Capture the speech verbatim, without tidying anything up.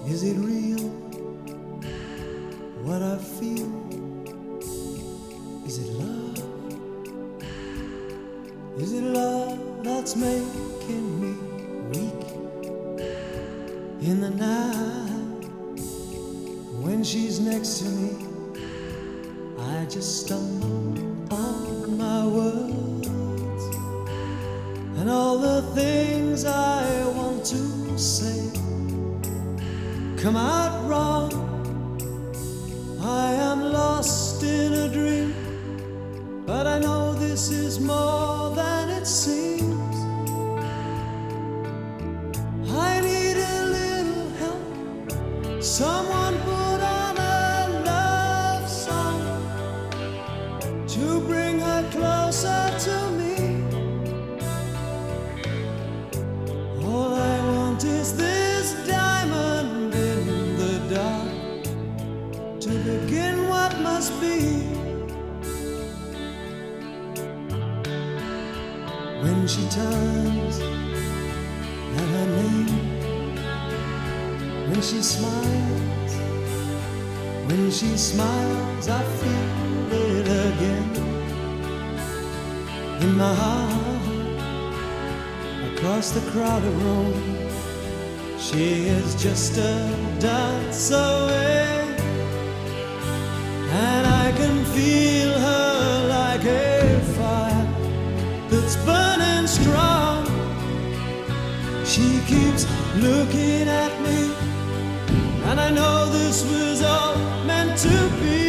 Is it real what I feel? Is it love? Is it love that's making me weak in the night? When she's next to me, I just stumble on my words, and all the things I want to say come out wrong. I am lost in a dream, but I know this is more than it seems. I need a little help. Someone put on a love song to bring her closer to me. All I want is this diamond in the dark to begin what must be. When she turns at her name, when she smiles, when she smiles, I feel it again in my heart. Across the crowded room, she is just a dance away, and I can feel her like a fire that's burning strong. She keeps looking at me, and I know this was all meant to be.